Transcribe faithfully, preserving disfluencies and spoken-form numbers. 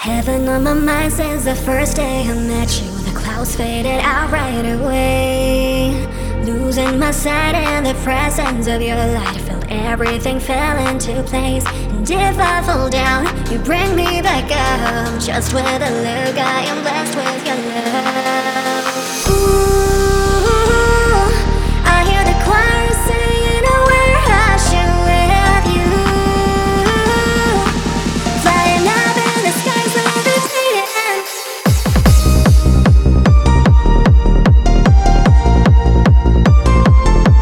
Heaven on my mind since the first day I met you. The clouds faded out right away. Losing my sight in the presence of your light, felt everything fell into place. And if I fall down, you bring me back up. Just with a look, I am blessed with your love.